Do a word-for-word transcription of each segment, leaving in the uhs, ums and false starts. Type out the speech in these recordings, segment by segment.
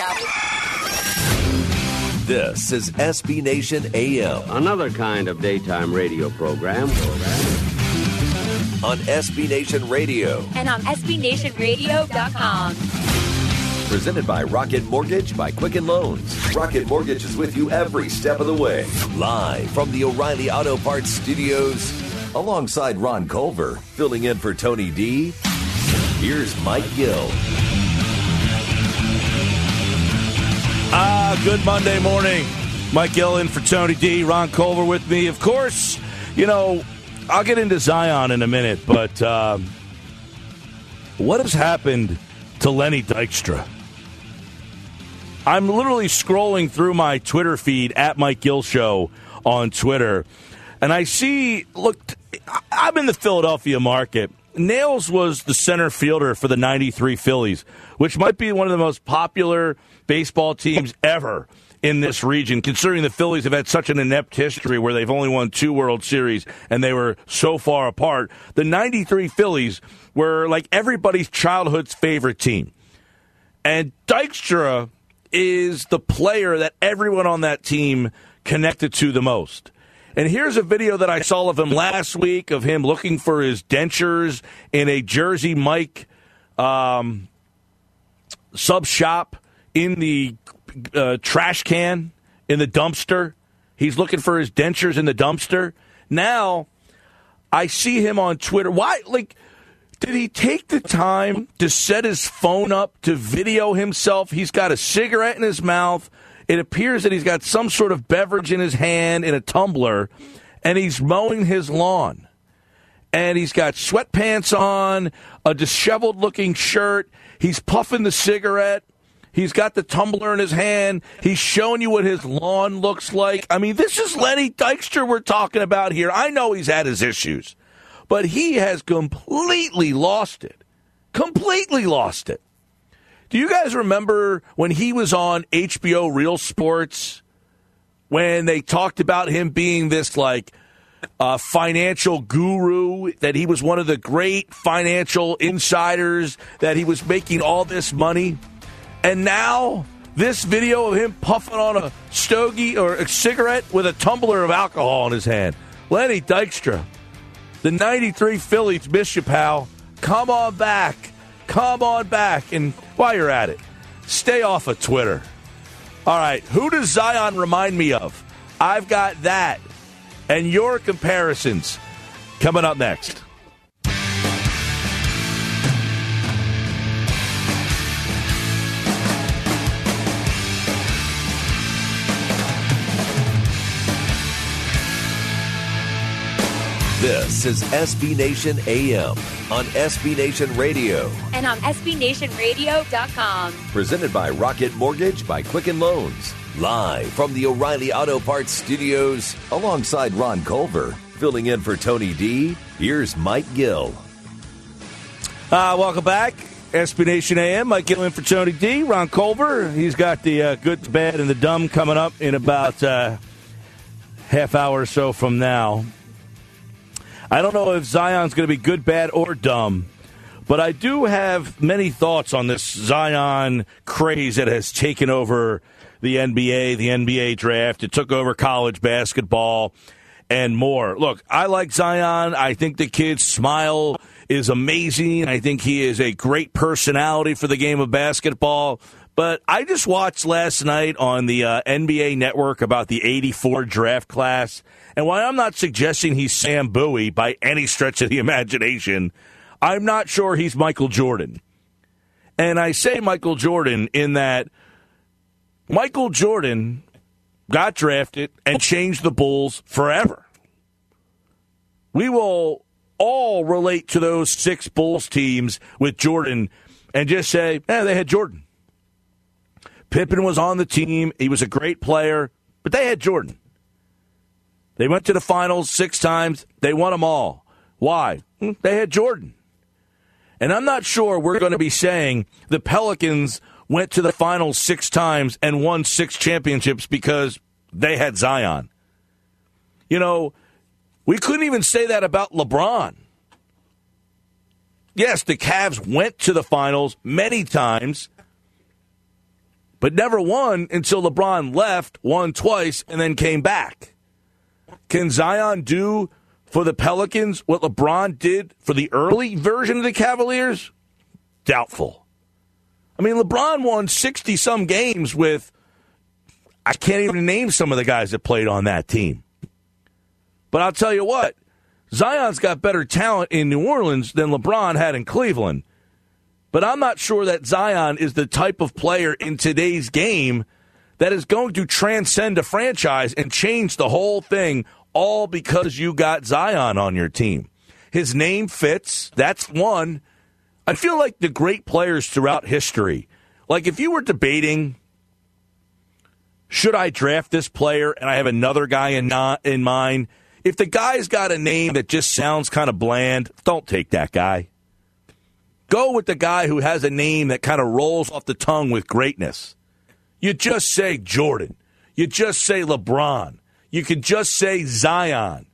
up. This is S B Nation A M. Another kind of daytime radio program. On S B Nation Radio. And on S B Nation Radio dot com. Presented by Rocket Mortgage by Quicken Loans. Rocket Mortgage is with you every step of the way. Live from the O'Reilly Auto Parts Studios. Alongside Ron Culver. Filling in for Tony D. Here's Mike Gill. Ah, good Monday morning. Mike Gill in for Tony D. Ron Culver with me. Of course, you know, I'll get into Zion in a minute, but um, what has happened to Lenny Dykstra? I'm literally scrolling through my Twitter feed at Mike Gill Show on Twitter, and I see, look, I'm in the Philadelphia market. Nails was the center fielder for the ninety-three Phillies, which might be one of the most popular baseball teams ever in this region, considering the Phillies have had such an inept history where they've only won two World Series and they were so far apart. The ninety-three Phillies were like everybody's childhood's favorite team. And Dykstra is the player that everyone on that team connected to the most. And here's a video that I saw of him last week of him looking for his dentures in a Jersey Mike um, sub shop in the uh, trash can, in the dumpster. He's looking for his dentures in the dumpster. Now, I see him on Twitter. Why? Like, did he take the time to set his phone up to video himself? He's got a cigarette in his mouth. It appears that he's got some sort of beverage in his hand in a tumbler, and he's mowing his lawn. And he's got sweatpants on, a disheveled-looking shirt. He's puffing the cigarette. He's got the tumbler in his hand. He's showing you what his lawn looks like. I mean, this is Lenny Dykstra we're talking about here. I know he's had his issues, but he has completely lost it. Completely lost it. Do you guys remember when he was on H B O Real Sports, when they talked about him being this, like, uh, financial guru, that he was one of the great financial insiders, that he was making all this money? And now, this video of him puffing on a stogie or a cigarette with a tumbler of alcohol in his hand. Lenny Dykstra, the ninety-three Phillies miss you, pal. Come on back. Come on back. And while you're at it, stay off of Twitter. All right, who does Zion remind me of? I've got that and your comparisons coming up next. This is S B Nation A M on S B Nation Radio. And on S B Nation Radio dot com. Presented by Rocket Mortgage by Quicken Loans. Live from the O'Reilly Auto Parts Studios. Alongside Ron Culver. Filling in for Tony D. Here's Mike Gill. Uh, welcome back. S B Nation A M. Mike Gill in for Tony D. Ron Culver. He's got the uh, good, the bad, and the dumb coming up in about uh, half hour or so from now. I don't know if Zion's going to be good, bad, or dumb, but I do have many thoughts on this Zion craze that has taken over the N B A, the N B A draft. It took over college basketball and more. Look, I like Zion. I think the kid's smile is amazing. I think he is a great personality for the game of basketball. But I just watched last night on the uh, N B A Network about the eighty-four draft class. And while I'm not suggesting he's Sam Bowie by any stretch of the imagination, I'm not sure he's Michael Jordan. And I say Michael Jordan in that Michael Jordan got drafted and changed the Bulls forever. We will all relate to those six Bulls teams with Jordan and just say, eh, they had Jordan. Pippen was on the team. He was a great player, but they had Jordan. They went to the finals six times. They won them all. Why? They had Jordan. And I'm not sure we're going to be saying the Pelicans went to the finals six times and won six championships because they had Zion. You know, we couldn't even say that about LeBron. Yes, the Cavs went to the finals many times, but never won until LeBron left, won twice, and then came back. Can Zion do for the Pelicans what LeBron did for the early version of the Cavaliers? Doubtful. I mean, LeBron won sixty-some games with, I can't even name some of the guys that played on that team. But I'll tell you what, Zion's got better talent in New Orleans than LeBron had in Cleveland. But I'm not sure that Zion is the type of player in today's game that is going to transcend a franchise and change the whole thing all because you got Zion on your team. His name fits. That's one. I feel like the great players throughout history, like if you were debating, should I draft this player and I have another guy in, not, in mind, if the guy's got a name that just sounds kind of bland, don't take that guy. Go with the guy who has a name that kind of rolls off the tongue with greatness. You just say Jordan. You just say LeBron. You can just say Zion.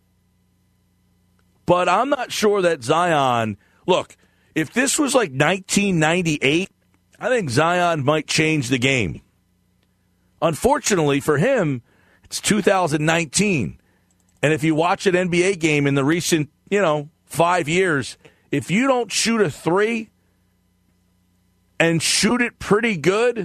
But I'm not sure that Zion, look, if this was like nineteen ninety-eight, I think Zion might change the game. Unfortunately for him, it's two thousand nineteen. And if you watch an N B A game in the recent, you know, five years, if you don't shoot a three and shoot it pretty good,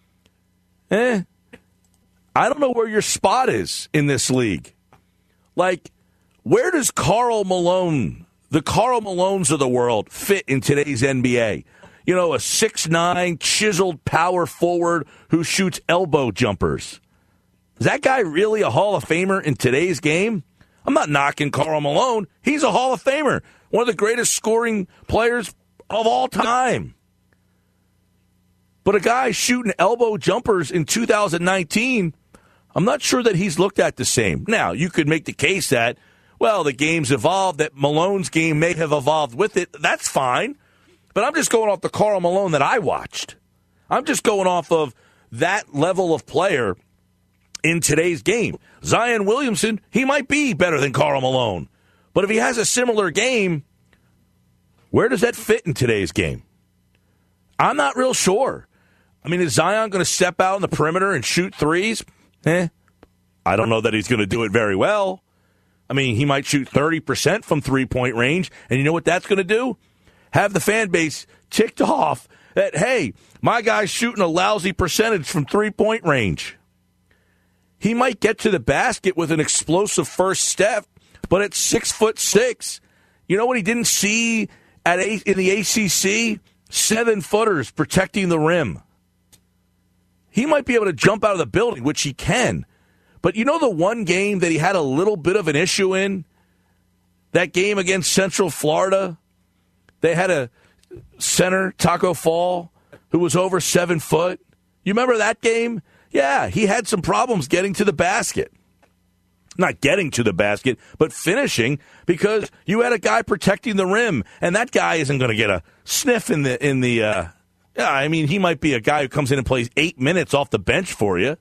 eh, I don't know where your spot is in this league. Like, where does Karl Malone, the Karl Malones of the world, fit in today's N B A? You know, a six nine chiseled power forward who shoots elbow jumpers. Is that guy really a Hall of Famer in today's game? I'm not knocking Karl Malone. He's a Hall of Famer. One of the greatest scoring players of all time. But a guy shooting elbow jumpers in two thousand nineteen, I'm not sure that he's looked at the same. Now, you could make the case that, well, the game's evolved, that Malone's game may have evolved with it. That's fine. But I'm just going off the Karl Malone that I watched. I'm just going off of that level of player in today's game. Zion Williamson, he might be better than Karl Malone. But if he has a similar game, where does that fit in today's game? I'm not real sure. I mean, is Zion going to step out on the perimeter and shoot threes? Eh, I don't know that he's going to do it very well. I mean, he might shoot thirty percent from three-point range, and you know what that's going to do? Have the fan base ticked off that, hey, my guy's shooting a lousy percentage from three-point range. He might get to the basket with an explosive first step, but at six foot six, you know what he didn't see at a, in the A C C? Seven footers protecting the rim. He might be able to jump out of the building, which he can. But you know the one game that he had a little bit of an issue in? That game against Central Florida? They had a center, Taco Fall, who was over seven foot. You remember that game? Yeah, he had some problems getting to the basket. Not getting to the basket, but finishing, because you had a guy protecting the rim, and that guy isn't going to get a sniff in the in the. Uh, yeah, I mean, he might be a guy who comes in and plays eight minutes off the bench for you.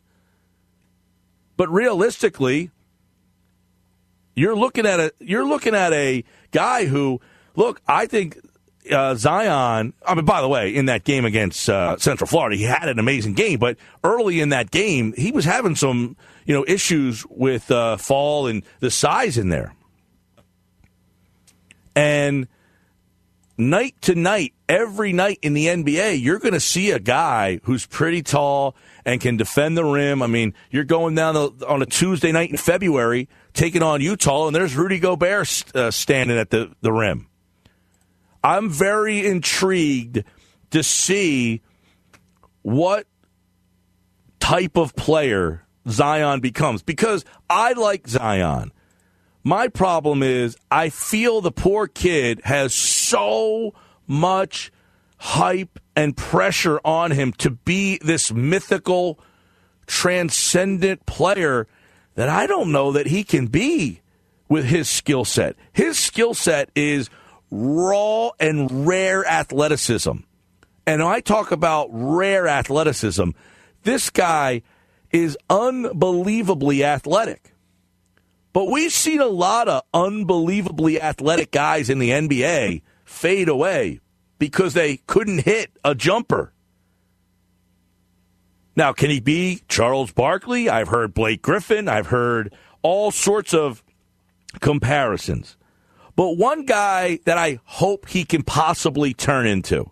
But realistically, you're looking at a you're looking at a guy who, look, I think uh, Zion. I mean, by the way, in that game against uh, Central Florida, he had an amazing game, but early in that game, he was having some, you know, issues with uh, fall and the size in there. And night to night, every night in the N B A, you're going to see a guy who's pretty tall and can defend the rim. I mean, you're going down on a Tuesday night in February, taking on Utah, and there's Rudy Gobert uh, standing at the, the rim. I'm very intrigued to see what type of player Zion becomes, because I like Zion. My problem is I feel the poor kid has so much hype and pressure on him to be this mythical, transcendent player that I don't know that he can be with his skill set. His skill set is raw and rare athleticism. And when I talk about rare athleticism, this guy is unbelievably athletic. But we've seen a lot of unbelievably athletic guys in the N B A fade away because they couldn't hit a jumper. Now, can he be Charles Barkley? I've heard Blake Griffin. I've heard all sorts of comparisons. But one guy that I hope he can possibly turn into,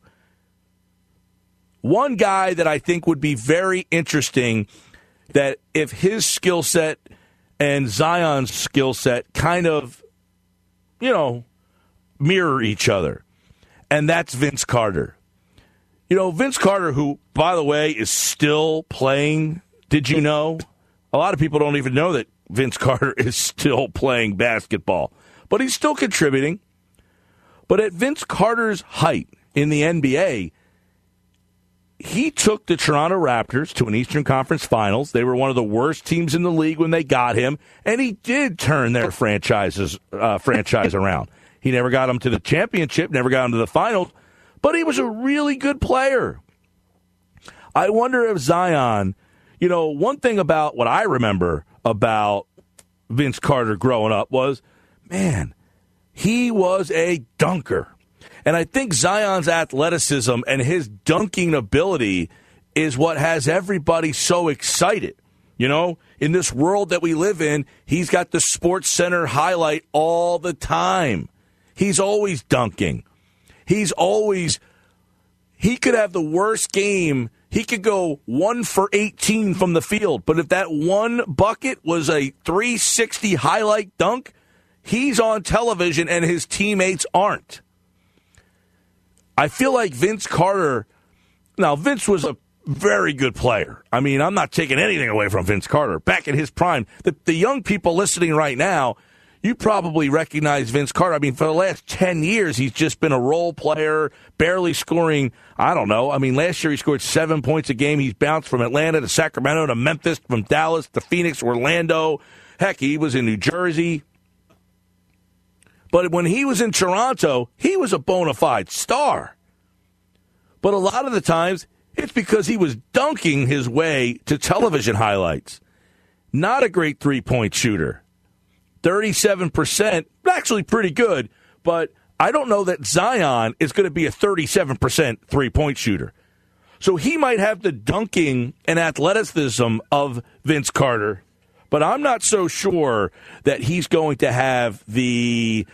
one guy that I think would be very interesting, that if his skill set and Zion's skill set kind of, you know, mirror each other, and that's Vince Carter. You know, Vince Carter, who, by the way, is still playing. Did you know? A lot of people don't even know that Vince Carter is still playing basketball, but he's still contributing. But at Vince Carter's height in the N B A, he took the Toronto Raptors to an Eastern Conference Finals. They were one of the worst teams in the league when they got him, and he did turn their franchises uh, franchise around. He never got them to the championship, never got them to the finals, but he was a really good player. I wonder if Zion, you know, one thing about what I remember about Vince Carter growing up was, man, he was a dunker. And I think Zion's athleticism and his dunking ability is what has everybody so excited. You know, in this world that we live in, he's got the Sports Center highlight all the time. He's always dunking. He's always, he could have the worst game. He could go one for eighteen from the field. But if that one bucket was a three sixty highlight dunk, he's on television and his teammates aren't. I feel like Vince Carter, now Vince was a very good player. I mean, I'm not taking anything away from Vince Carter. Back in his prime, the, the young people listening right now, you probably recognize Vince Carter. I mean, for the last ten years, he's just been a role player, barely scoring, I don't know. I mean, last year he scored seven points a game. He's bounced from Atlanta to Sacramento to Memphis, from Dallas to Phoenix, Orlando. Heck, he was in New Jersey. But when he was in Toronto, he was a bona fide star. But a lot of the times, it's because he was dunking his way to television highlights. Not a great three-point shooter. thirty-seven percent, actually pretty good, but I don't know that Zion is going to be a thirty-seven percent three-point shooter. So he might have the dunking and athleticism of Vince Carter, but I'm not so sure that he's going to have the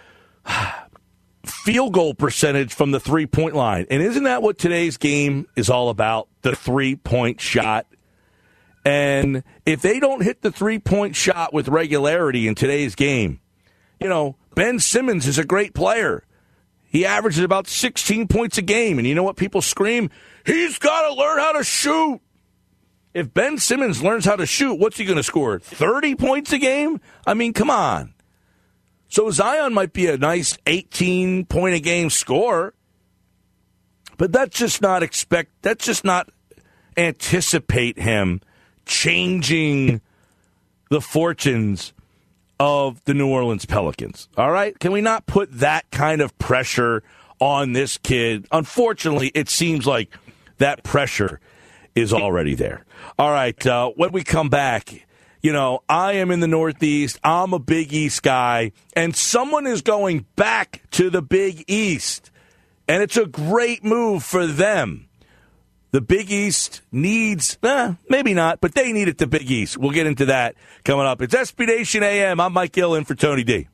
field goal percentage from the three-point line. And isn't that what today's game is all about? The three-point shot. And if they don't hit the three-point shot with regularity in today's game, you know, Ben Simmons is a great player. He averages about sixteen points a game. And you know what people scream? He's got to learn how to shoot. If Ben Simmons learns how to shoot, what's he going to score? thirty points a game? I mean, come on. So Zion might be a nice eighteen-point-a-game scorer, but that's just not expect. That's just not anticipate him changing the fortunes of the New Orleans Pelicans. All right? Can we not put that kind of pressure on this kid? Unfortunately, it seems like that pressure is already there. All right, uh, when we come back, you know, I am in the Northeast. I'm a Big East guy, and someone is going back to the Big East, and it's a great move for them. The Big East needs, eh, maybe not, but they need it, the Big East. We'll get into that coming up. It's S B Nation A M. I'm Mike Gill in for Tony D.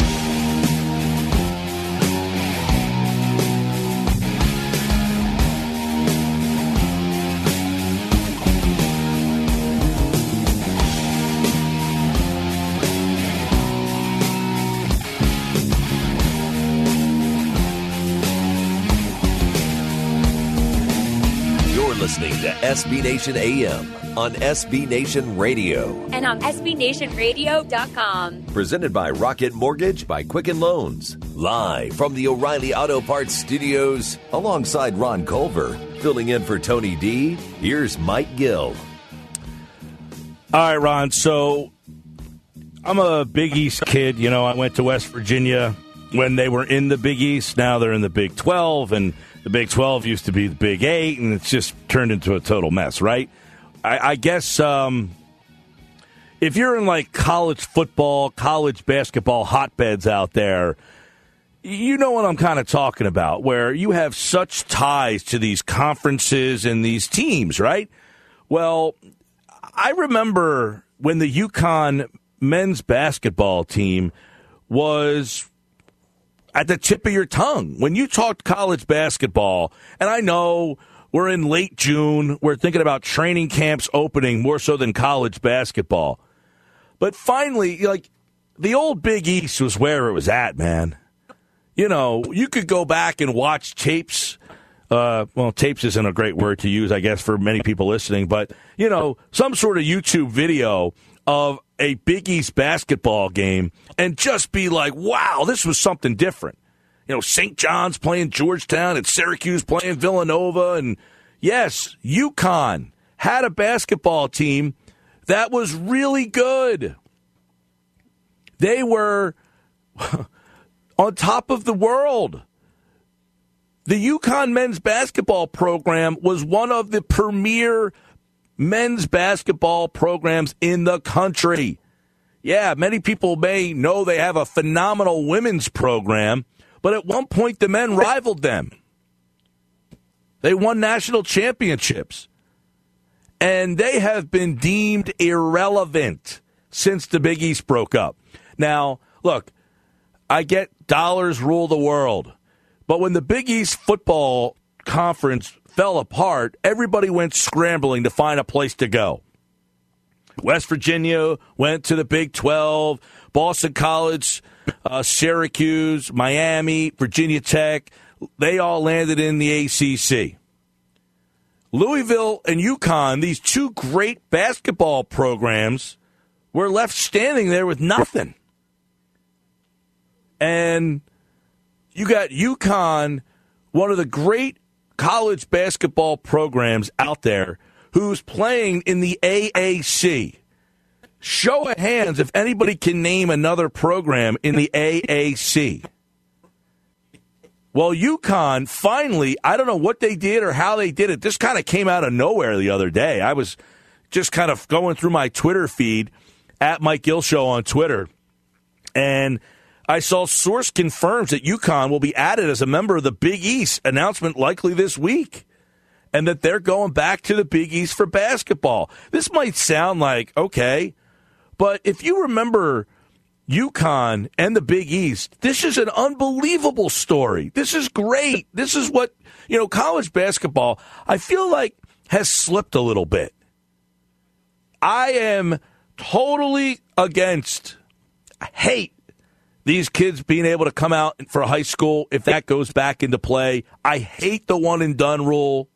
Listening to S B Nation A M on S B Nation Radio. And on S B Nation Radio dot com. Presented by Rocket Mortgage by Quicken Loans. Live from the O'Reilly Auto Parts Studios alongside Ron Culver. Filling in for Tony D, here's Mike Gill. All right, Ron, so I'm a Big East kid. You know, I went to West Virginia when they were in the Big East. Now they're in the Big twelve, and the Big twelve used to be the Big eight, and it's just turned into a total mess, right? I, I guess um, if you're in, like, college football, college basketball hotbeds out there, you know what I'm kind of talking about, where you have such ties to these conferences and these teams, right? Well, I remember when the UConn men's basketball team was at the tip of your tongue. When you talked college basketball, and I know we're in late June, we're thinking about training camps opening more so than college basketball. But finally, like, the old Big East was where it was at, man. You know, you could go back and watch tapes. Uh, well, tapes isn't a great word to use, I guess, for many people listening. But, you know, some sort of YouTube video of a Big East basketball game and just be like, wow, this was something different. You know, Saint John's playing Georgetown and Syracuse playing Villanova. And, yes, UConn had a basketball team that was really good. They were on top of the world. The UConn men's basketball program was one of the premier men's basketball programs in the country. Yeah, many people may know they have a phenomenal women's program, but at one point the men rivaled them. They won national championships. And they have been deemed irrelevant since the Big East broke up. Now, look, I get dollars rule the world. But when the Big East football conference fell apart, everybody went scrambling to find a place to go. West Virginia went to the Big twelve, Boston College, uh, Syracuse, Miami, Virginia Tech. They all landed in the A C C. Louisville and UConn, these two great basketball programs, were left standing there with nothing. And you got UConn, one of the great college basketball programs out there, who's playing in the A A C. Show of hands if anybody can name another program in the A A C. Well, UConn, finally, I don't know what they did or how they did it. This kind of came out of nowhere the other day. I was just kind of going through my Twitter feed, at Mike Gill Show on Twitter, and I saw source confirms that UConn will be added as a member of the Big East, announcement likely this week, and that they're going back to the Big East for basketball. This might sound like, okay, but if you remember UConn and the Big East, this is an unbelievable story. This is great. This is what, you know, college basketball, I feel like, has slipped a little bit. I am totally against, I hate these kids being able to come out for high school if that goes back into play. I hate the one and done rule.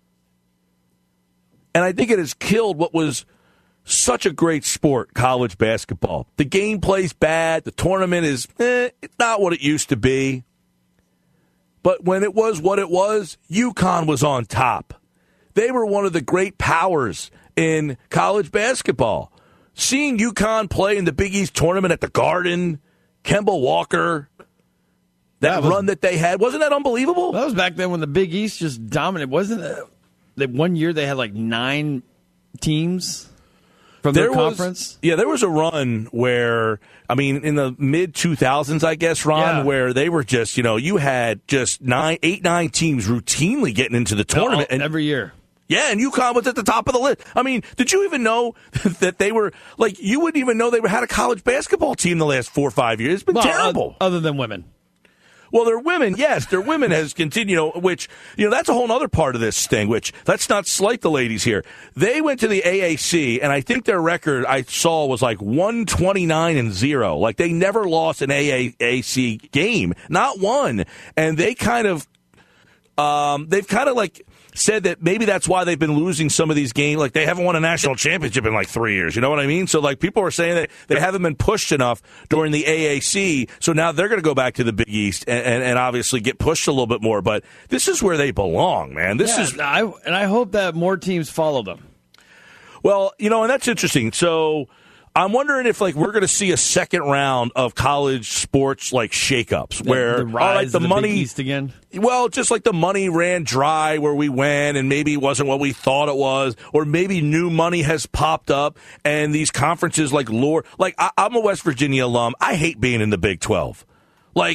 And I think it has killed what was such a great sport, college basketball. The game play's bad. The tournament is eh, it's not what it used to be. But when it was what it was, UConn was on top. They were one of the great powers in college basketball. Seeing UConn play in the Big East tournament at the Garden, Kemba Walker, that, that was, run that they had, wasn't that unbelievable? That was back then when the Big East just dominated. Wasn't it that one year they had like nine teams from their there conference? Was, yeah, there was a run where, I mean, in the mid two thousands, I guess, Ron, yeah. where they were just, you know, you had just nine, eight, nine teams routinely getting into the tournament. No, and every year. Yeah, and UConn was at the top of the list. I mean, did you even know that they were, like, you wouldn't even know they had a college basketball team the last four or five years. It's been well, terrible. Other than women. Well, their women, yes, their women has continued, you know, which, you know, that's a whole other part of this thing, which, let's not slight the ladies here. They went to the A A C, and I think their record I saw was like one twenty-nine and zero. Like, they never lost an A A C game. Not one. And they kind of, um, they've kind of like, said that maybe that's why they've been losing some of these games. Like, they haven't won a national championship in like three years. You know what I mean? So, like, people are saying that they haven't been pushed enough during the A A C. So now they're going to go back to the Big East and, and, and obviously get pushed a little bit more. But this is where they belong, man. This yeah, is, I, and I hope that more teams follow them. Well, you know, and that's interesting. So I'm wondering if, like, we're going to see a second round of college sports, like, shakeups where the, the rise all right, the, of the money, Big East again. Well, just like the money ran dry where we went, and maybe it wasn't what we thought it was, or maybe new money has popped up, and these conferences like lure. Like, I, I'm a West Virginia alum. I hate being in the Big twelve. Like,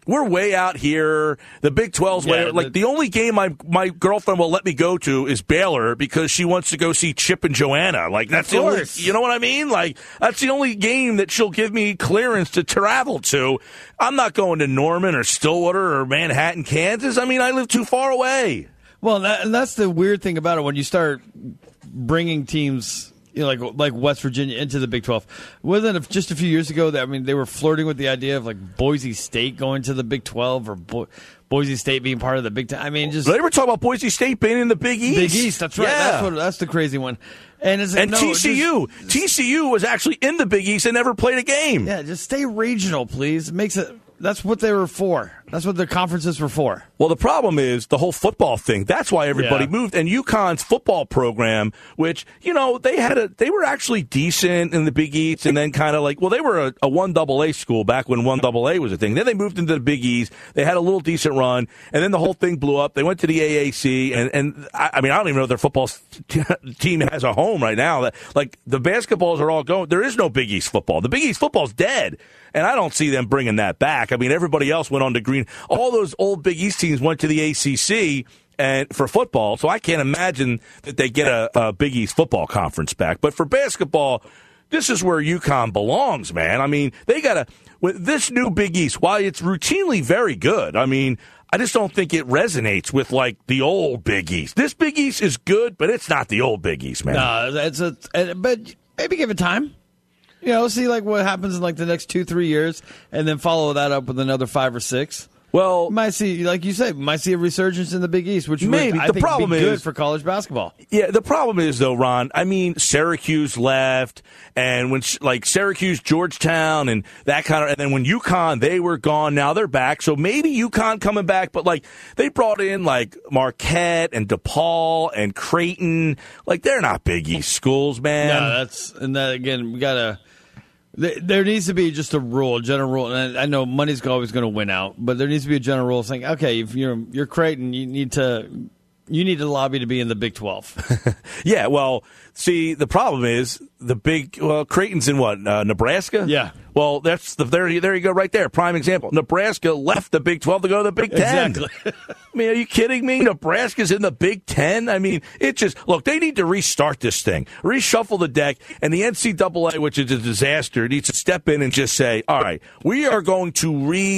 we're way out here. The Big twelve's way Yeah, like the- the only game my my girlfriend will let me go to is Baylor because she wants to go see Chip and Joanna. Like that's the only, course. you know what I mean? Like that's the only game that she'll give me clearance to travel to. I'm not going to Norman or Stillwater or Manhattan, Kansas. I mean, I live too far away. Well, that, and that's the weird thing about it when you start bringing teams, you know, like like West Virginia into the Big twelve. Wasn't it just a few years ago that I mean they were flirting with the idea of like Boise State going to the Big twelve or Bo- Boise State being part of the Big Ten? I mean, just They were talking about Boise State being in the Big East. Big East. That's right. Yeah. That's what. That's the crazy one. And is it, And no, T C U, just- T C U was actually in the Big East and never played a game. yeah, just stay regional, please. It makes it. That's what they were for. That's what the conferences were for. Well, the problem is the whole football thing. That's why everybody Yeah. moved. And UConn's football program, which, you know, they had a, they were actually decent in the Big East and then kind of like, well, they were a, a one double A school back when one double A was a thing. Then they moved into the Big East. They had a little decent run and then the whole thing blew up. They went to the A A C and, and I, I mean, I don't even know if their football t- team has a home right now. That Like the basketballs are all going. There is no Big East football. The Big East football's dead. And I don't see them bringing that back. I mean, everybody else went on to Green. All those old Big East teams went to the A C C and for football, so I can't imagine that they get a, a Big East football conference back. But for basketball, this is where UConn belongs, man. I mean, they got to with this new Big East. While it's routinely very good, I mean, I just don't think it resonates with like the old Big East. This Big East is good, but it's not the old Big East, man. No, that's a. But maybe give it time. You know, see like what happens in like the next two, three years, and then follow that up with another five or six. Well, Might see, like you said, might see a resurgence in the Big East, which Maybe. would, I The think, problem be good is- for college basketball. yeah, the problem is though, Ron. I mean, Syracuse left, and when like Syracuse, Georgetown, and that kind of, and then when UConn, they were gone. Now they're back, so maybe UConn coming back. But like they brought in like Marquette and DePaul and Creighton. Like they're not Big East schools, man. No, that's and that again. We gotta. th- There needs to be just a rule, a general rule. And I I know money's always going to win out, but there needs to be a general rule saying, okay, if you're you're Creighton, you need to you need to lobby to be in the Big twelve. Yeah, well, see, the problem is the big. Well, Creighton's in what? Uh, Nebraska. Yeah. Well, that's the there. There you go, right there. Prime example. Nebraska left the Big twelve to go to the Big Ten. Exactly. I mean, are you kidding me? Nebraska's in the Big Ten. I mean, it just look. They need to restart this thing, reshuffle the deck, and the N C double A, which is a disaster, needs to step in and just say, "All right, we are going to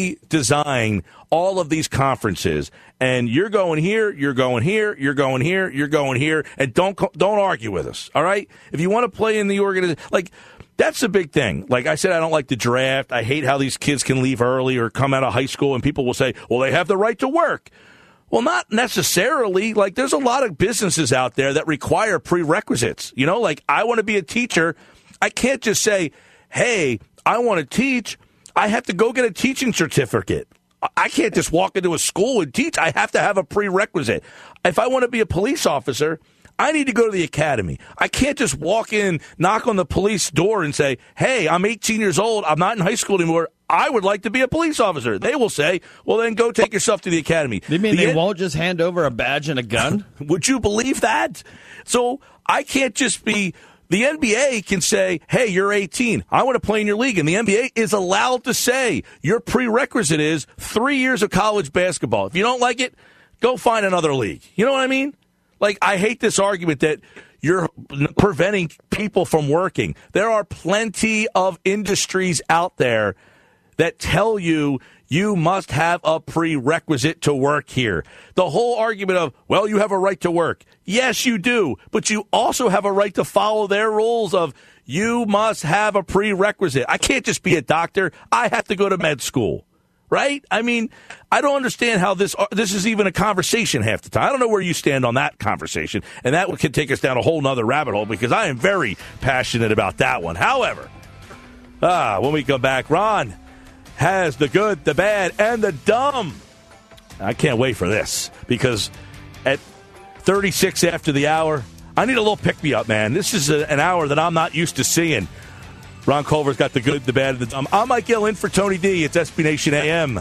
redesign all of these conferences, and you're going here, you're going here, you're going here, you're going here, and don't co- don't argue with us. All right, if you want to play in the organization, like." That's the big thing. Like I said, I don't like the draft. I hate how these kids can leave early or come out of high school and people will say, well, they have the right to work. Well, not necessarily. Like there's a lot of businesses out there that require prerequisites. You know, like I want to be a teacher. I can't just say, hey, I want to teach. I have to go get a teaching certificate. I can't just walk into a school and teach. I have to have a prerequisite. If I want to be a police officer, I need to go to the academy. I can't just walk in, knock on the police door and say, hey, I'm eighteen years old. I'm not in high school anymore. I would like to be a police officer. They will say, well, then go take yourself to the academy. You mean The they en- won't just hand over a badge and a gun? Would you believe that? So I can't just be. The N B A can say, hey, you're eighteen. I want to play in your league. And the N B A is allowed to say your prerequisite is three years of college basketball. If you don't like it, go find another league. You know what I mean? Like, I hate this argument that you're preventing people from working. There are plenty of industries out there that tell you you must have a prerequisite to work here. The whole argument of, well, you have a right to work. Yes, you do. But you also have a right to follow their rules of you must have a prerequisite. I can't just be a doctor. I have to go to med school. Right? I mean, I don't understand how this this is even a conversation half the time. I don't know where you stand on that conversation, and that could take us down a whole nother rabbit hole because I am very passionate about that one. However, ah, when we come back, Ron has the good, the bad, and the dumb. I can't wait for this because at thirty-six after the hour, I need a little pick-me-up, man. This is a, an hour that I'm not used to seeing. Ron Culver's got the good, the bad, and the dumb. I'm Mike Gill in for Tony D. It's S B Nation A M.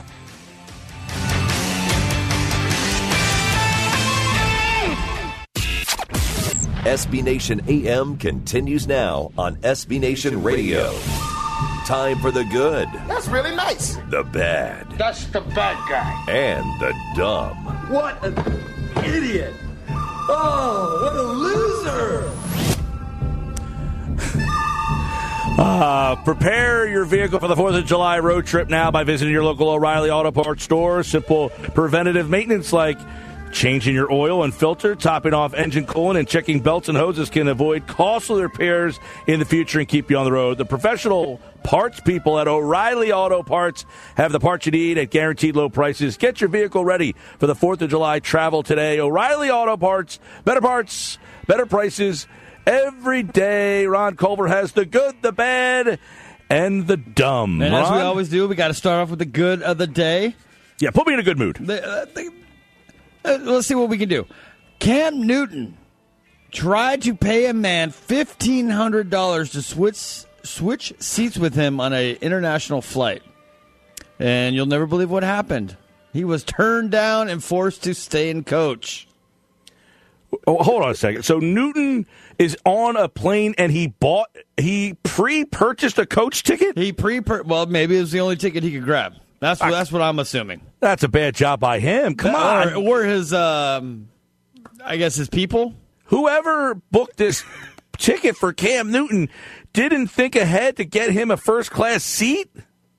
S B Nation A M continues now on S B Nation Radio. time for the good, That's really nice. the bad, That's the bad guy. and the dumb. What an idiot! Oh, what a loser! Uh, prepare your vehicle for the fourth of July road trip now by visiting your local O'Reilly Auto Parts store. Simple preventative maintenance like changing your oil and filter, topping off engine coolant, and checking belts and hoses can avoid costly repairs in the future and keep you on the road. The professional parts people at O'Reilly Auto Parts have the parts you need at guaranteed low prices. Get your vehicle ready for the fourth of July travel today. O'Reilly Auto Parts, better parts, better prices every day. Ron Culver has the good, the bad, and the dumb. And as we Ron? always do, we got to start off with the good of the day. Yeah, put me in a good mood. The, uh, the, uh, let's see what we can do. Cam Newton tried to pay a man fifteen hundred dollars to switch switch seats with him on an international flight. And you'll never believe what happened. He was turned down and forced to stay and coach. Oh, hold on a second. So Newton is on a plane and he bought, he pre-purchased a coach ticket? He pre well, maybe it was the only ticket he could grab. That's what, I, that's what I'm assuming. That's a bad job by him. Come on. Or, or his, um, I guess his people. Whoever booked this ticket for Cam Newton didn't think ahead to get him a first-class seat?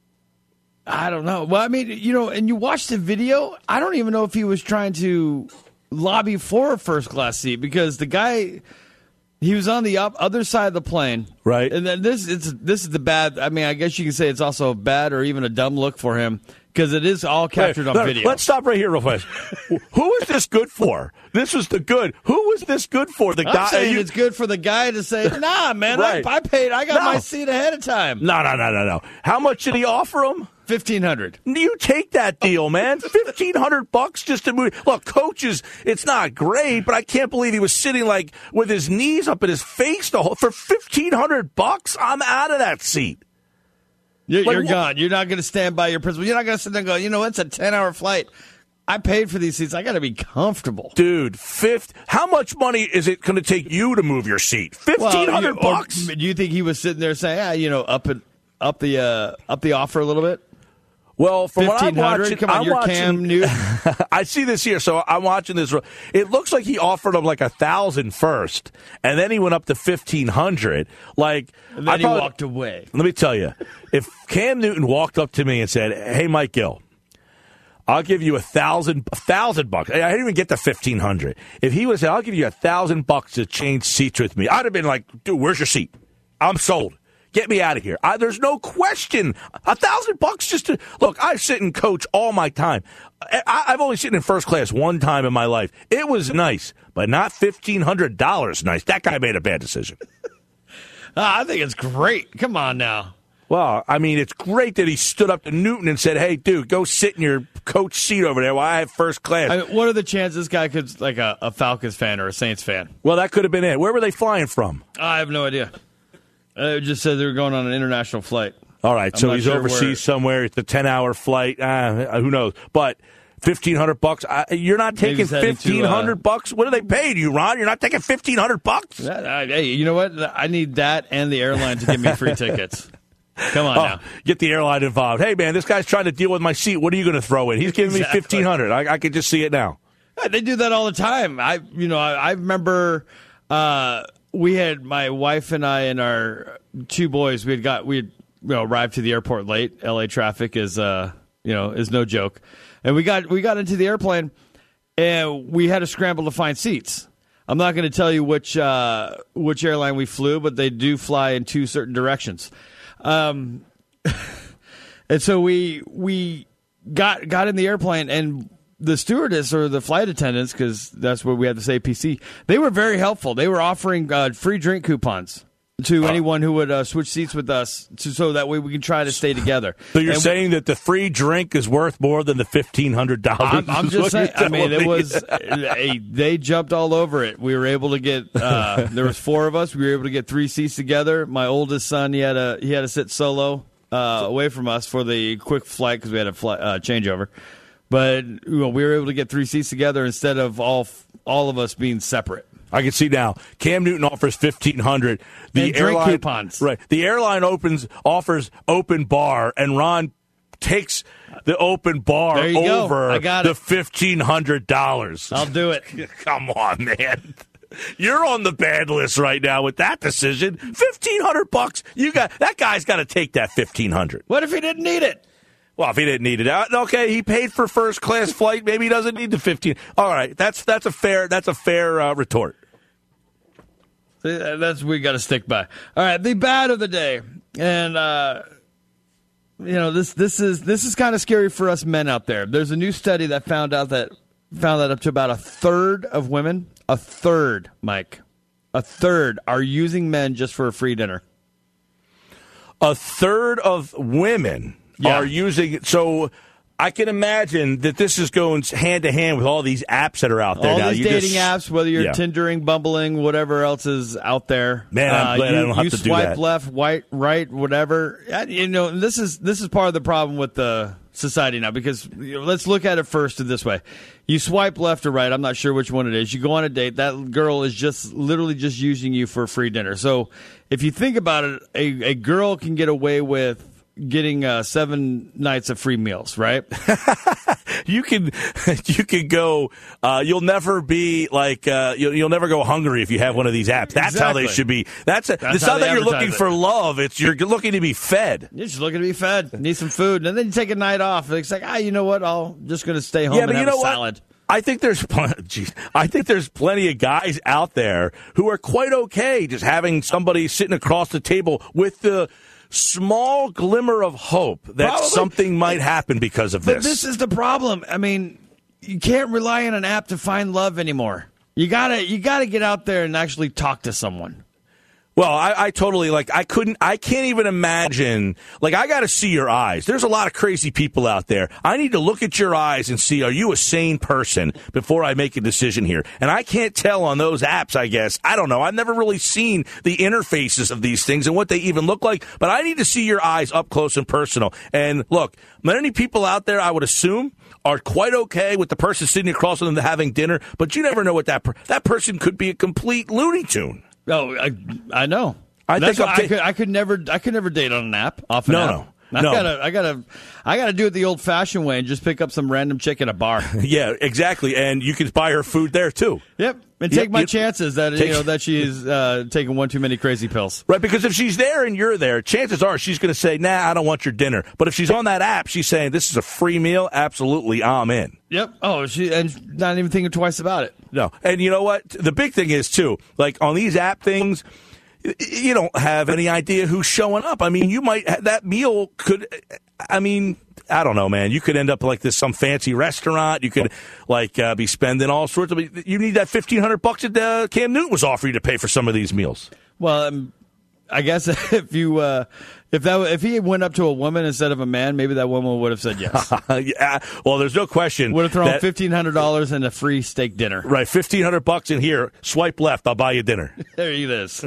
I don't know. Well, I mean, you know, and you watch the video, I don't even know if he was trying to lobby for a first-class seat because the guy, he was on the up, other side of the plane. Right. And then this it's this is the bad, I mean, I guess you can say it's also a bad or even a dumb look for him because it is all captured Wait, on let, video. Let's stop right here real fast. Who is this good for? This was the good. Who was this good for? The I'm guy. saying you, it's good for the guy to say, nah, man, Right. I, I paid, I got No. my seat ahead of time. no, no, no, no, no. How much did he offer him? fifteen hundred. You take that deal, man. Fifteen hundred bucks just to move. Look, coaches, it's not great, but I can't believe he was sitting like with his knees up in his face the whole, for fifteen hundred bucks. I'm out of that seat. You're, Like, you're wh- gone. You're not going to stand by your principle. You're not going to sit there and go, you know, it's a ten-hour flight. I paid for these seats. I got to be comfortable. Dude, fifth. How much money is it going to take you to move your seat? Fifteen hundred you- or bucks. Do you think he was sitting there saying, ah, you know, up it, up the uh, up the offer a little bit? Well, from what I'm fifteen hundred. watching, Come on, I'm you're watching, Cam Newton. I see this here, so I'm watching this. It looks like he offered him like a thousand first, and then he went up to fifteen hundred. Like, And then I he probably- walked away. Let me tell you, if Cam Newton walked up to me and said, "Hey, Mike Gill, I'll give you a thousand, a thousand bucks." I didn't even get the fifteen hundred. If he would say, "I'll give you a thousand bucks to change seats with me," I'd have been like, "Dude, where's your seat? I'm sold. Get me out of here." I, there's no question. A thousand bucks just to look. I sit and coach all my time. I, I've only sitting in first class one time in my life. It was nice, but not fifteen hundred dollars. Nice. That guy made a bad decision. Ah, I think it's great. Come on now. Well, I mean, it's great that he stood up to Newton and said, "Hey, dude, go sit in your coach seat over there while I have first class." I mean, what are the chances this guy could like a, a Falcons fan or a Saints fan? Well, that could have been it. Where were they flying from? I have no idea. Uh, it just said they were going on an international flight. All right, I'm so not he's sure overseas where- somewhere. It's a ten-hour flight. Uh, who knows? But fifteen hundred bucks. I, you're not Maybe taking he's heading to, fifteen hundred uh, bucks. What are they paying you, Ron? You're not taking fifteen hundred bucks. That, I, hey, you know what? I need that and the airline to give me free tickets. Come on Oh, now. get the airline involved. Hey, man, this guy's trying to deal with my seat. What are you going to throw in? He's giving Exactly. me fifteen hundred. I, I can just see it now. Yeah, they do that all the time. I, you know, I, I remember uh, we had my wife and I and our two boys. We had got we had you know arrived to the airport late. L A traffic is uh you know is no joke, and we got we got into the airplane and we had to scramble to find seats. I'm not going to tell you which uh, which airline we flew, but they do fly in two certain directions. Um, and so we we got got in the airplane, and the stewardess or the flight attendants, because that's where we had this A P C, they were very helpful. They were offering uh, free drink coupons to anyone who would uh, switch seats with us, to, so that way we can try to stay together. So you're And saying that the free drink is worth more than the fifteen hundred dollars? I'm, I'm just saying. I mean, it was a, they jumped all over it. We were able to get. Uh, there was four of us. We were able to get three seats together. My oldest son, he had a he had to sit solo uh, away from us for the quick flight because we had a flight, uh, changeover. But you know, we were able to get three seats together instead of all all of us being separate. I can see now. Cam Newton offers fifteen hundred. The And drink airline coupons. Right. The airline opens offers open bar, and Ron takes the open bar There you go. over I got the it. fifteen hundred dollars. I'll do it. Come on, man. You're on the bad list right now with that decision. Fifteen hundred bucks. You got that guy's got to take that fifteen hundred. What if he didn't need it? Well, if he didn't need it, uh, okay, he paid for first class flight. Maybe he doesn't need the fifteen. All right, that's that's a fair that's a fair uh, retort. That's we got to stick by. All right, the bad of the day, and uh, you know this this is this is kind of scary for us men out there. There's a new study that found out that found that up to about a third of women, a third, Mike, a third are using men just for a free dinner. A third of women Yeah. are using it. So I can imagine that this is going hand to hand with all these apps that are out there All now. these You dating just- apps, whether you're Yeah. Tindering, Bumbling, whatever else is out there. Man, I'm uh, glad you, I don't have you to do swipe that. left, right, right, whatever. Uh, You know, this is this is part of the problem with the society now, because you know, let's look at it first this way. You swipe left or right, I'm not sure which one it is. You go on a date, that girl is just literally just using you for free dinner. So if you think about it, a, a girl can get away with getting uh, seven nights of free meals, right? You can, you can go. Uh, you'll never be like uh, you'll, you'll never go hungry if you have one of these apps. That's how they Exactly. should be. That's, a, That's it's how not they that you're advertise looking it. for love. It's you're looking to be fed. You're just looking to be fed, need some food, and then you take a night off. It's like, ah, you know what? I'm just going to stay home Yeah, and but you have know a salad. what? I think there's, geez, I think there's plenty of guys out there who are quite okay just having somebody sitting across the table with the small glimmer of hope that Probably. something might happen because of But this. this is the problem. I mean, you can't rely on an app to find love anymore. You gotta, you gotta get out there and actually talk to someone. Well, I, I totally like. I couldn't. I can't even imagine. Like, I got to see your eyes. There's a lot of crazy people out there. I need to look at your eyes and see, are you a sane person before I make a decision here? And I can't tell on those apps. I guess I don't know. I've never really seen the interfaces of these things and what they even look like. But I need to see your eyes up close and personal. And look, many people out there, I would assume, are quite okay with the person sitting across from them having dinner. But you never know what that per- that person could be a complete Looney Tune. Oh, I, I know. I That's think why I'm I could, I could never, I could never date on an app. Off an No, app. no, I no. gotta, I gotta, I gotta do it the old-fashioned way and just pick up some random chick at a bar. Yeah, exactly. And you can buy her food there too. Yep, and Yep, take my yep. chances that Take- you know that she's uh, taking one too many crazy pills. Right, because if she's there and you're there, chances are she's going to say, nah, I don't want your dinner. But if she's on that app, she's saying, this is a free meal, absolutely, I'm in. Yep. Oh, she and not even thinking twice about it. No. And you know what? The big thing is, too, like on these app things, y- you don't have any idea who's showing up. I mean, you might, that meal could, I mean, I don't know, man. You could end up like this, some fancy restaurant. You could like uh, be spending all sorts of, you need that fifteen hundred bucks that uh, Cam Newton was offering you to pay for some of these meals. Well, um, I guess if you uh, if that if he went up to a woman instead of a man, maybe that woman would have said yes. Yeah. Well, there's no question. Would have thrown that- fifteen hundred dollars and a free steak dinner. Right, fifteen hundred bucks in here. Swipe left. I'll buy you dinner. There it is.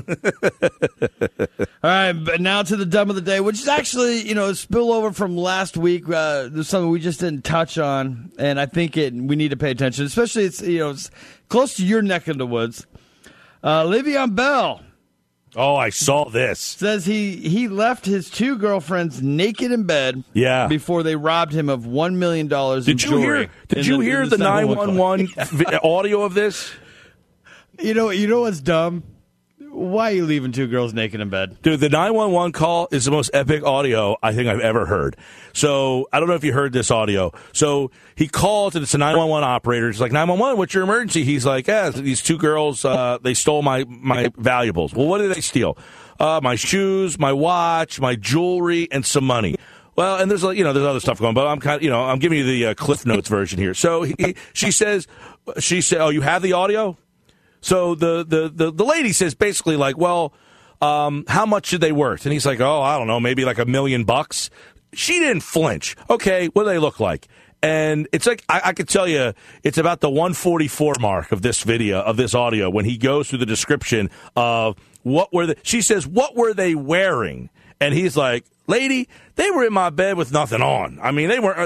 All right, but now to the dumb of the day, which is actually, you know, a spillover from last week. Uh, there's something we just didn't touch on, and I think it we need to pay attention, especially it's you know it's close to your neck of the woods. Uh, Le'Veon Bell Oh, I saw this. says he he left his two girlfriends naked in bed. Yeah. Before they robbed him of one million dollars in Did you jewelry. hear? Did in you in hear the nine one one audio of this? You know, you know what's dumb? Why are you leaving two girls naked in bed? Dude, the nine one one call is the most epic audio I think I've ever heard. So, I don't know if you heard this audio. So, he calls and it's a nine one one operator. He's like, nine one one, what's your emergency? He's like, yeah, these two girls, uh, they stole my, my valuables. Well, what did they steal? Uh, my shoes, my watch, my jewelry, and some money. Well, and there's, you know, there's other stuff going, but I'm kind of, you know, I'm giving you the uh, Cliff Notes version here. So, he, she says, she said, oh, you have the audio? So the, the, the, the lady says basically like, well, um, how much are they worth? And he's like, oh, I don't know, maybe like a million bucks. She didn't flinch. Okay, what do they look like? And it's like, I, I could tell you, it's about the one forty-four mark of this video, of this audio, when he goes through the description of what were the, she says, what were they wearing? And he's like, lady, they were in my bed with nothing on. I mean, they weren't,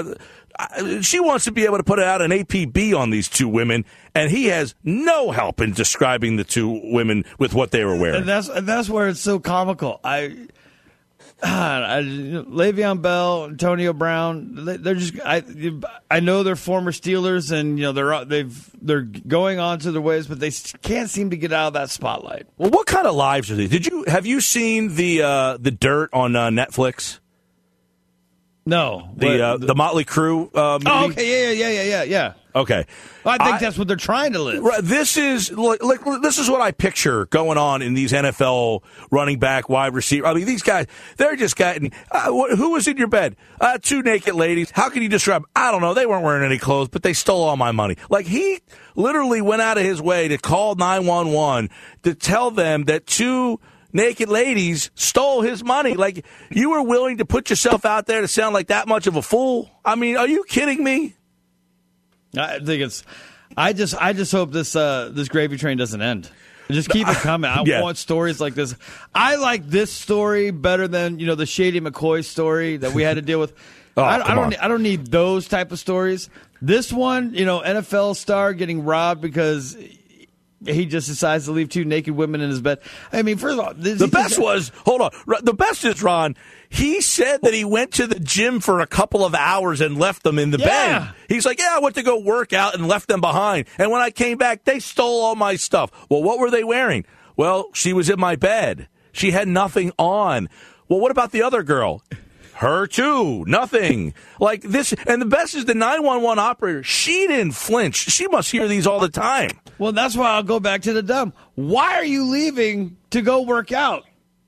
uh, she wants to be able to put out an A P B on these two women, and he has no help in describing the two women with what they were wearing. And that's and that's where it's so comical. I, I Le'Veon Bell, Antonio Brown, they're just. I I know they're former Steelers, and you know they're they've they're going on to their ways, but they can't seem to get out of that spotlight. Well, what kind of lives are these? Did you have you seen the uh, the Dirt on uh, Netflix? No, the uh, the Motley Crue uh, movie. Oh, okay, yeah, yeah, yeah, yeah, yeah. Okay, well, I think I, that's what they're trying to live. Right, this is like, like this is what I picture going on in these N F L running back, wide receiver. I mean, these guys, they're just getting. Uh, who was in your bed? Uh, two naked ladies. How can you describe? I don't know. They weren't wearing any clothes, but they stole all my money. Like he literally went out of his way to call nine one one to tell them that two naked ladies stole his money. Like, you were willing to put yourself out there to sound like that much of a fool? I mean, are you kidding me? I think it's. I just, I just hope this, uh, this gravy train doesn't end. Just keep it coming. I yeah. want stories like this. I like this story better than you know the Shady McCoy story that we had to deal with. oh, I, I don't. On. I don't need those type of stories. This one, you know, N F L star getting robbed because he just decides to leave two naked women in his bed. I mean, first of all, this, the best was hold on. The best is Ron. He said that he went to the gym for a couple of hours and left them in the yeah. bed. He's like, yeah, I went to go work out and left them behind. And when I came back, they stole all my stuff. Well, what were they wearing? Well, she was in my bed. She had nothing on. Well, what about the other girl? Her too. Nothing. Like this. And the best is the nine one one operator. She didn't flinch. She must hear these all the time. Well, that's why I'll go back to the dumb. Why are you leaving to go work out?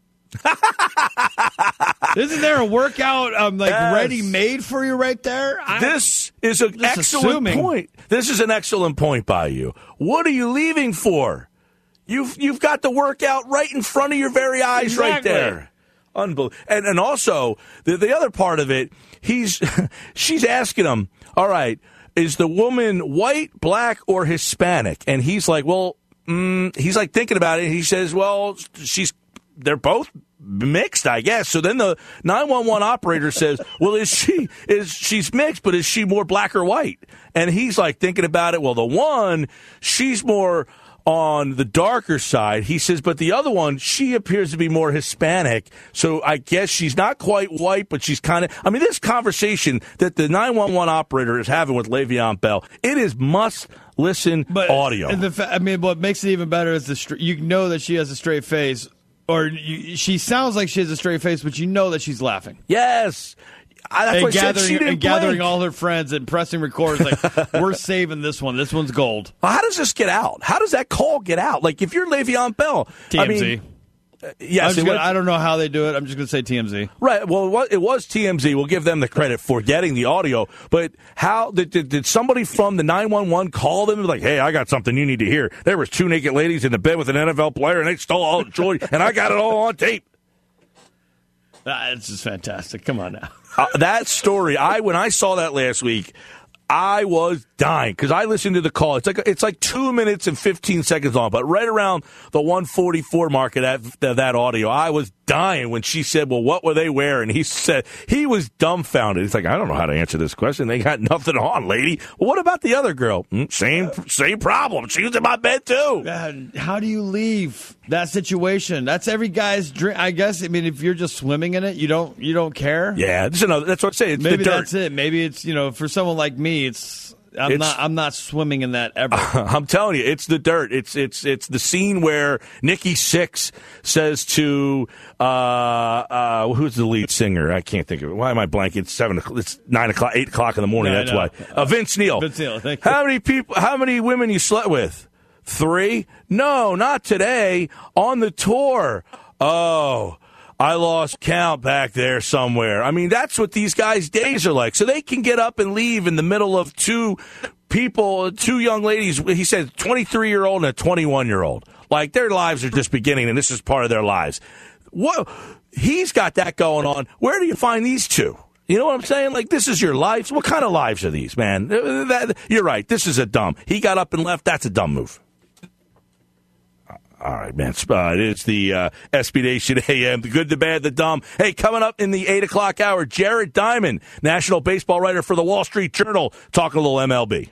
Isn't there a workout um, like yes. ready made for you right there? I, this is an excellent assuming. point. This is an excellent point by you. What are you leaving for? You've you've got the workout right in front of your very eyes, exactly. right there. Unbelievable. And and also the the other part of it, he's she's asking him, all right, is the woman white, black, or Hispanic? And he's like, well, mm, he's like thinking about it. He says, well, she's. They're both mixed, I guess. So then the nine one one operator says, well, is she, is she's mixed, but is she more black or white? And he's like thinking about it. Well, the one, she's more on the darker side. He says, but the other one, she appears to be more Hispanic. So I guess she's not quite white, but she's kind of, I mean, this conversation that the nine one one operator is having with Le'Veon Bell, it is must listen but, audio. And the fa- I mean, what makes it even better is the str- you know that she has a straight face. Or you, she sounds like she has a straight face, but you know that she's laughing. Yes. I, that's and what gathering, I said. She didn't and gathering blink. all her friends and pressing record. Like, we're saving this one. This one's gold. Well, how does this get out? How does that call get out? Like, if you're Le'Veon Bell. T M Z. I mean, uh, yes, gonna, was, I don't know how they do it. I'm just going to say T M Z. Right. Well, it was, it was T M Z. We'll give them the credit for getting the audio. But how did, did, did somebody from the nine one one call them and be like, hey, I got something you need to hear? There was two naked ladies in the bed with an N F L player, and they stole all the joy, and I got it all on tape. That's just fantastic. Come on now. uh, that story, I when I saw that last week, I was dying because I listened to the call. It's like it's like two minutes and fifteen seconds long, but right around the one forty-four mark of that that audio, I was dying when she said, "Well, what were they wearing?" He said he was dumbfounded. He's like, "I don't know how to answer this question. They got nothing on, lady." Well, what about the other girl? Mm, same same problem. She was in my bed too. Man, how do you leave that situation? That's every guy's dream. I guess. I mean, if you're just swimming in it, you don't you don't care. Yeah, this is another, that's what I say. It's Maybe the dirt. that's it. Maybe it's you know for someone like me, it's. I'm It's, not. I'm not swimming in that ever. I'm telling you, it's the dirt. It's it's it's the scene where Nikki Sixx says to uh, uh, who's the lead singer? I can't think of it. Why am I blanking? It's seven. It's nine o'clock, eight o'clock in the morning. No, That's no. why. Uh, Vince Neil. Vince Neil. Thank you. How many people? How many women you slept with? Three? No, not today. On the tour. Oh. I lost count back there somewhere. I mean, that's what these guys' days are like. So they can get up and leave in the middle of two people, two young ladies. He said twenty-three-year-old and a twenty-one-year-old. Like, their lives are just beginning, and this is part of their lives. What? He's got that going on. Where do you find these two? You know what I'm saying? Like, this is your lives? What kind of lives are these, man? That, you're right. This is a dumb. He got up and left. That's a dumb move. All right, man. Uh, it is the uh, S B Nation A M, the good, the bad, the dumb. Hey, coming up in the eight o'clock hour, Jared Diamond, national baseball writer for the Wall Street Journal, talking a little M L B.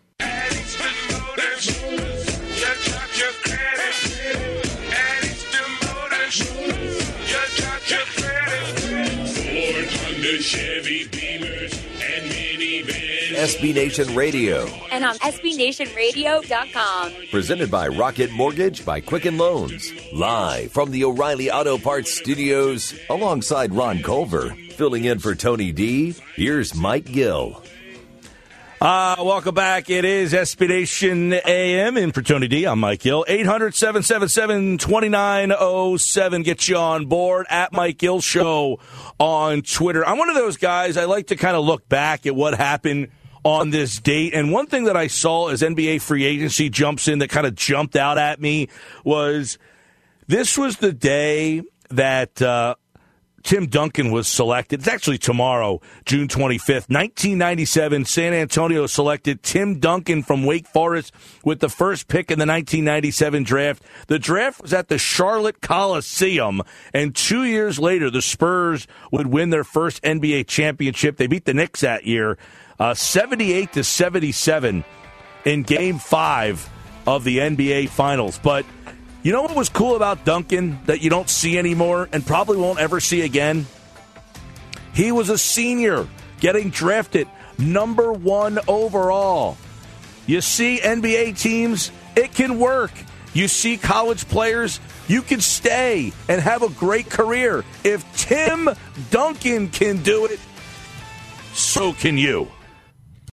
Chevy, Beamers, and minivans. S B Nation Radio. And on S B Nation Radio dot com. Presented by Rocket Mortgage by Quicken Loans. Live from the O'Reilly Auto Parts Studios, alongside Ron Culver. Filling in for Tony D, here's Mike Gill. Uh, welcome back. It is S B Nation A M in for Tony D. I'm Mike Gill. eight hundred, seven seven seven, two nine zero seven. Get you on board at Mike Gill Show on Twitter. I'm one of those guys, I like to kind of look back at what happened on this date. And one thing that I saw as N B A free agency jumps in that kind of jumped out at me was this was the day that uh, Tim Duncan was selected. It's actually tomorrow, June twenty-fifth. nineteen ninety-seven, San Antonio selected Tim Duncan from Wake Forest with the first pick in the nineteen ninety-seven draft. The draft was at the Charlotte Coliseum, and two years later, the Spurs would win their first N B A championship. They beat the Knicks that year, uh, seventy-eight to seventy-seven in Game five of the N B A Finals. But you know what was cool about Duncan that you don't see anymore and probably won't ever see again? He was a senior getting drafted number one overall. You see N B A teams, it can work. You see college players, you can stay and have a great career. If Tim Duncan can do it, so can you.